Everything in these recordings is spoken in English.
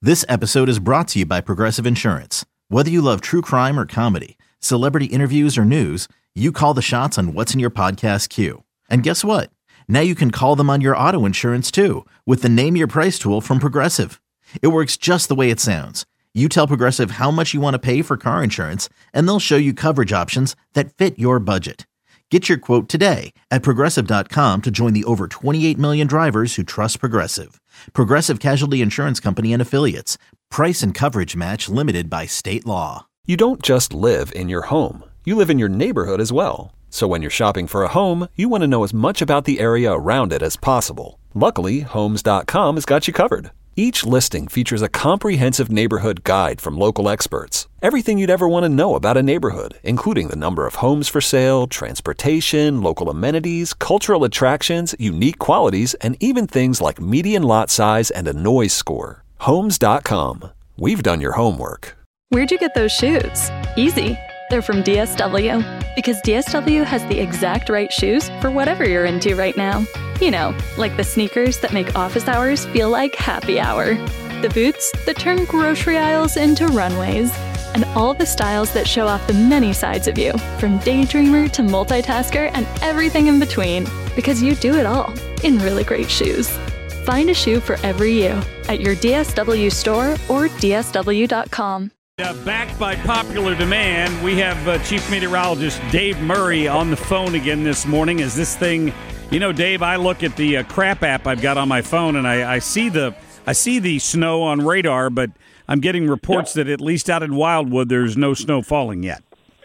This episode is brought to you by Progressive Insurance. Whether you love true crime or comedy, celebrity interviews or news, you call the shots on what's in your podcast queue. And guess what? Now you can call them on your auto insurance too with the Name Your Price tool from Progressive. It works just the way it sounds. You tell Progressive how much you want to pay for car insurance, and they'll show you coverage options that fit your budget. Get your quote today at Progressive.com to join the over 28 million drivers who trust Progressive. Progressive Casualty Insurance Company and Affiliates. Price and coverage match limited by state law. You don't just live in your home. You live in your neighborhood as well. So when you're shopping for a home, you want to know as much about the area around it as possible. Luckily, Homes.com has got you covered. Each listing features a comprehensive neighborhood guide from local experts. Everything you'd ever want to know about a neighborhood, including the number of homes for sale, transportation, local amenities, cultural attractions, unique qualities, and even things like median lot size and a noise score. Homes.com. We've done your homework. Where'd you get those shoes? Easy. They're from DSW. Because DSW has the exact right shoes for whatever you're into right now. You know, like the sneakers that make office hours feel like happy hour. The boots that turn grocery aisles into runways. And all the styles that show off the many sides of you, from daydreamer to multitasker and everything in between. Because you do it all in really great shoes. Find a shoe for every you at your DSW store or DSW.com. Backed by popular demand, we have Chief Meteorologist Dave Murray on the phone again this morning. As this thing, you know, Dave, I look at the crap app I've got on my phone, and I see the snow on radar, but I'm getting reports that at least out in Wildwood, there's no snow falling yet.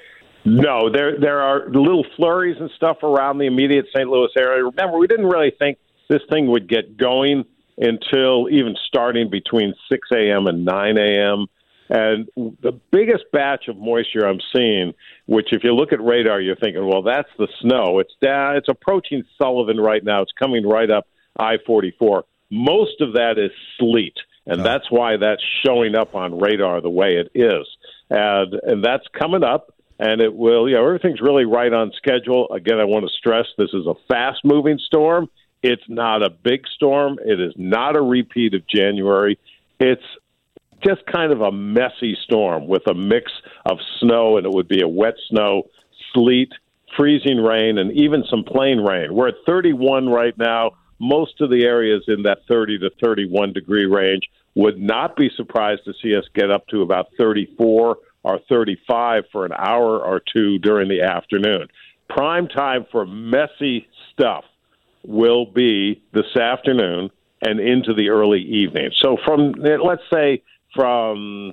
No, there are little flurries and stuff around the immediate St. Louis area. Remember, we didn't really think this thing would get going until even starting between 6 a.m. and 9 a.m., and the biggest batch of moisture I'm seeing, which if you look at radar, you're thinking, well, that's the snow. It's approaching Sullivan right now. It's coming right up I-44. Most of that is sleet, and that's why that's showing up on radar the way it is. And that's coming up, and it will, everything's really right on schedule. Again, I want to stress this is a fast-moving storm. It's not a big storm. It is not a repeat of January. It's just kind of a messy storm with a mix of snow, and it would be a wet snow, sleet, freezing rain, and even some plain rain. We're at 31 right now. Most of the areas in that 30 to 31 degree range. Would not be surprised to see us get up to about 34 or 35 for an hour or two during the afternoon. Prime time for messy stuff will be this afternoon and into the early evening. So let's say from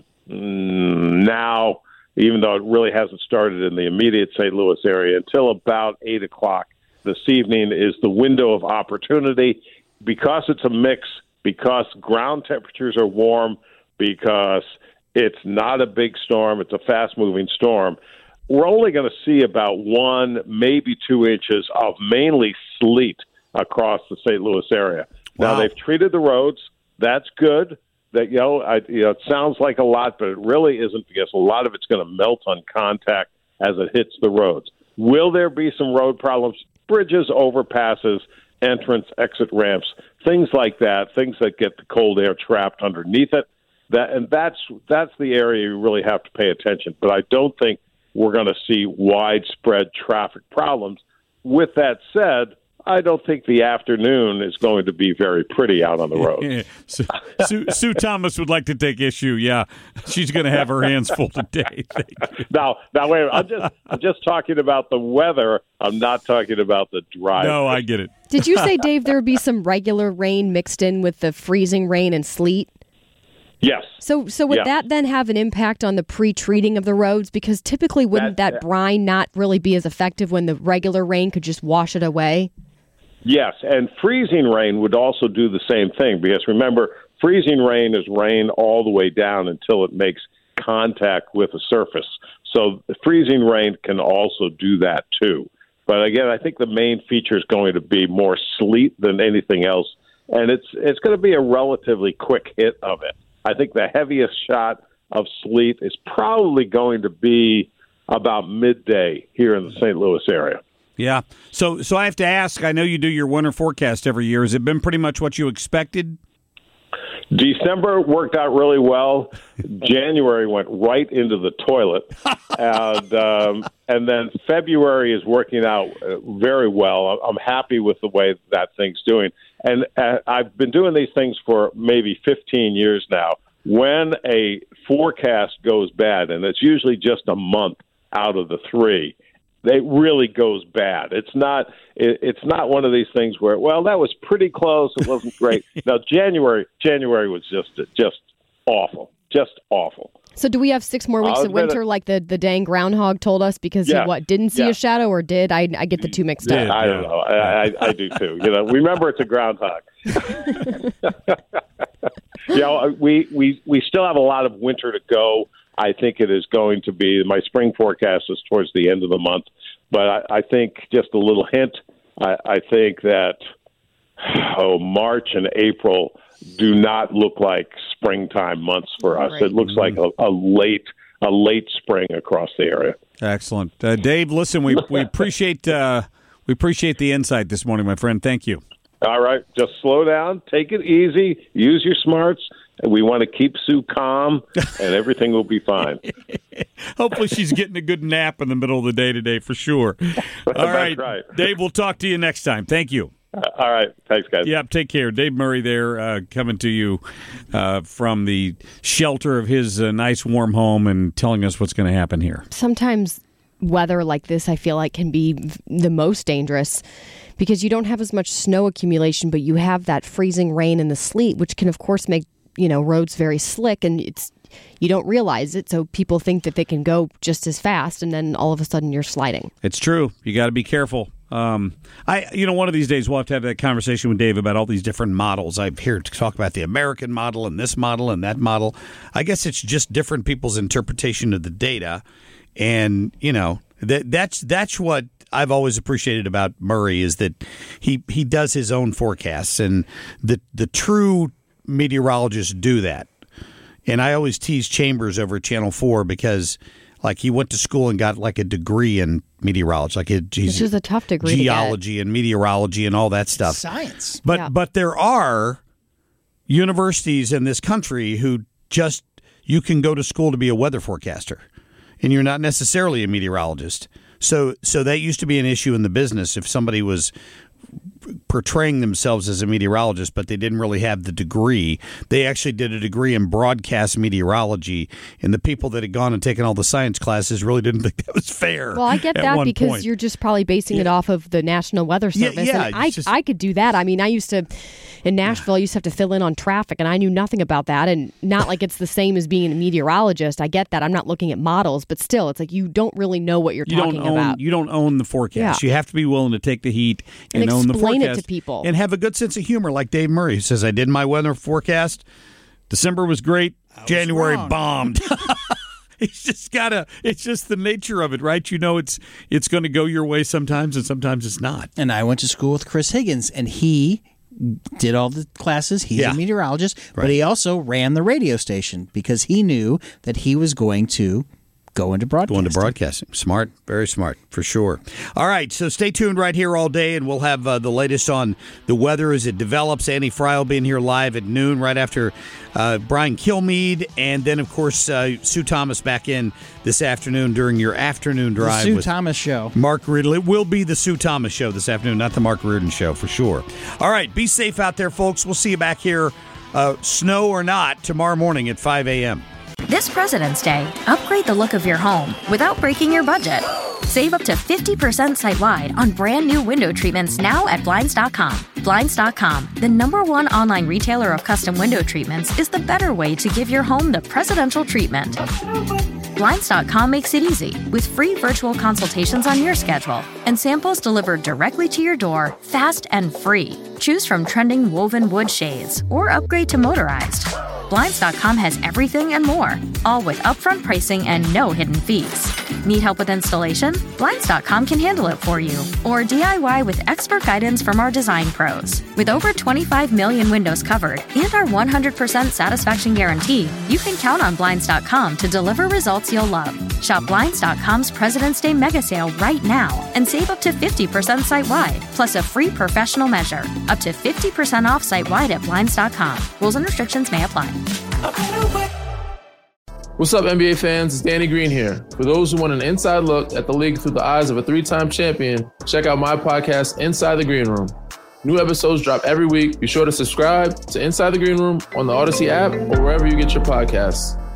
now, even though it really hasn't started in the immediate St. Louis area, until about 8 o'clock this evening is the window of opportunity. Because it's a mix, because ground temperatures are warm, because it's not a big storm, it's a fast-moving storm, we're only going to see about 1, maybe 2 inches of mainly sleet across the St. Louis area. Wow. Now, they've treated the roads. That's good. That it sounds like a lot, but it really isn't, because a lot of it's going to melt on contact as it hits the roads. Will there be some road problems? Bridges, overpasses, entrance, exit ramps, things like that, things that get the cold air trapped underneath it. That's the area you really have to pay attention. But I don't think we're going to see widespread traffic problems. With that said, I don't think the afternoon is going to be very pretty out on the road. Sue Thomas would like to take issue. Yeah, she's going to have her hands full today. Now, wait a minute. I'm just talking about the weather. I'm not talking about the drive. No, I get it. Did you say, Dave, there would be some regular rain mixed in with the freezing rain and sleet? Yes. So would that then have an impact on the pre-treating of the roads? Because typically wouldn't that brine not really be as effective when the regular rain could just wash it away? Yes, and freezing rain would also do the same thing, because remember, freezing rain is rain all the way down until it makes contact with the surface. So the freezing rain can also do that too. But again, I think the main feature is going to be more sleet than anything else, and it's going to be a relatively quick hit of it. I think the heaviest shot of sleet is probably going to be about midday here in the St. Louis area. Yeah. So I have to ask, I know you do your winter forecast every year. Has it been pretty much what you expected? December worked out really well. January went right into the toilet, and then February is working out very well. I'm happy with the way that thing's doing, and I've been doing these things for maybe 15 years now. When a forecast goes bad, and it's usually just a month out of the 3, it really goes bad. It's not one of these things where, well, that was pretty close. It wasn't great. Now, January was just awful, just awful. So do we have 6 more weeks of winter like the dang groundhog told us because he didn't see a shadow or did? I get the two mixed up. I don't know. I do too. Remember it's a groundhog. We still have a lot of winter to go. I think it is going to be, my spring forecast is towards the end of the month, but I think just a little hint, I think that March and April do not look like springtime months for us. Right. It looks like a late spring across the area. Excellent. Dave, listen, we appreciate the insight this morning, my friend. Thank you. All right. Just slow down, take it easy, use your smarts. We want to keep Sue calm, and everything will be fine. Hopefully she's getting a good nap in the middle of the day today for sure. All right. Dave, we'll talk to you next time. Thank you. All right. Thanks, guys. Yeah, take care. Dave Murray there coming to you from the shelter of his nice warm home and telling us what's going to happen here. Sometimes weather like this, I feel like, can be the most dangerous because you don't have as much snow accumulation, but you have that freezing rain and the sleet, which can, of course, make roads very slick, and you don't realize it, so people think that they can go just as fast, and then all of a sudden you're sliding. It's true. You got to be careful. One of these days we'll have to have that conversation with Dave about all these different models. I'm here to talk about the American model and this model and that model. I guess it's just different people's interpretation of the data, and that's what I've always appreciated about Murray is that he does his own forecasts, and the true meteorologists do that. And I always tease Chambers over at Channel 4 because he went to school and got a degree in meteorology. Which is a tough degree geology and meteorology and all that stuff. Science. But there are universities in this country who you can go to school to be a weather forecaster. And you're not necessarily a meteorologist. So that used to be an issue in the business if somebody was portraying themselves as a meteorologist, but they didn't really have the degree. They actually did a degree in broadcast meteorology, and the people that had gone and taken all the science classes really didn't think that was fair. Well, I get that because you're just probably basing it off of the National Weather Service. Yeah, and I could do that. I mean, in Nashville, I used to have to fill in on traffic, and I knew nothing about that, and not like it's the same as being a meteorologist. I get that. I'm not looking at models, but still, it's like you don't really know what you're talking about. You don't own the forecast. Yeah. You have to be willing to take the heat and own the forecast. Explain it to people. And have a good sense of humor like Dave Murray, who says, I did my weather forecast. December was great. January bombed. It's just the nature of it, right? It's going to go your way sometimes, and sometimes it's not. And I went to school with Chris Higgins, and he did all the classes. He's a meteorologist, but he also ran the radio station because he knew that he was going to go into broadcasting. Smart, very smart, for sure. All right, so stay tuned right here all day, and we'll have the latest on the weather as it develops. Andy Fry will be in here live at noon right after Brian Kilmeade, and then, of course, Sue Thomas back in this afternoon during your afternoon drive. The Sue Thomas Show. Mark Riddle. It will be the Sue Thomas Show this afternoon, not the Mark Reardon Show, for sure. All right, be safe out there, folks. We'll see you back here, snow or not, tomorrow morning at 5 a.m. This President's Day, upgrade the look of your home without breaking your budget. Save up to 50% site-wide on brand new window treatments now at Blinds.com. Blinds.com, the #1 online retailer of custom window treatments, is the better way to give your home the presidential treatment. Blinds.com makes it easy with free virtual consultations on your schedule and samples delivered directly to your door, fast and free. Choose from trending woven wood shades or upgrade to motorized. Blinds.com has everything and more, all with upfront pricing and no hidden fees. Need help with installation? Blinds.com can handle it for you. Or DIY with expert guidance from our design pros. With over 25 million windows covered and our 100% satisfaction guarantee, you can count on Blinds.com to deliver results you'll love. Shop Blinds.com's President's Day mega sale right now and save up to 50% site-wide, plus a free professional measure. Up to 50% off site-wide at Blinds.com. Rules and restrictions may apply. What's up, NBA fans? It's Danny Green here. For those who want an inside look at the league through the eyes of a 3-time champion, check out my podcast, Inside the Green Room. New episodes drop every week. Be sure to subscribe to Inside the Green Room on the Odyssey app or wherever you get your podcasts.